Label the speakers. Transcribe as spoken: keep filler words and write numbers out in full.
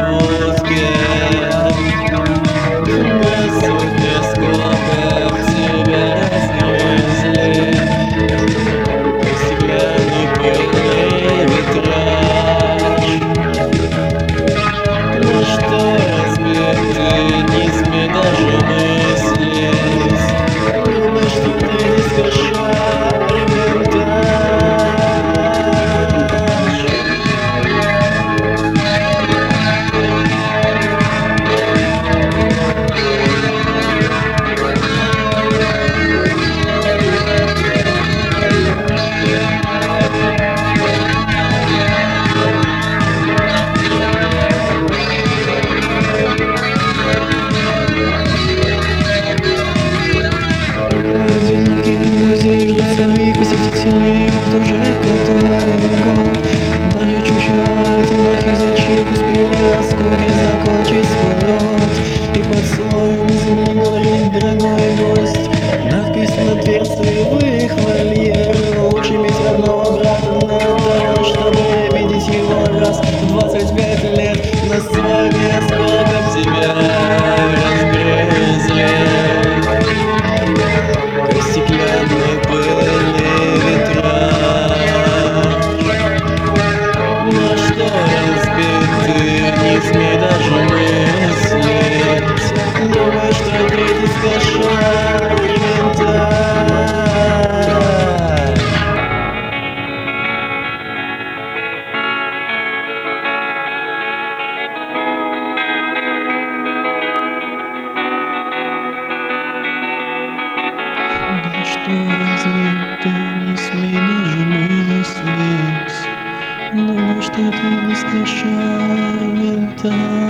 Speaker 1: мозге. На сотне скобок тебя разгрызли стеклянный пыльный витраж. На что разбиты низми даже мыслись. Думаешь, что ты не совершаешь монтаж. Своих посетителей вот уже который год. Даже чуть-чуть вновь изучив, успела вскоре закончить свой рот. И под слоем извини говорит дорогой гость. Надпись на дверце в их вольер. Лучше иметь родного брата на то, чтобы видеть его раз в двадцать пять лет. На сцене сколько тебя разгрызли стеклянный пыльный витраж. На что разбиты не смей даже мыслить. Думаешь, что ты не совершаешь монтаж. Да что разве ты не смей даже мыслить? Думаю, что ты не совершаешь монтаж.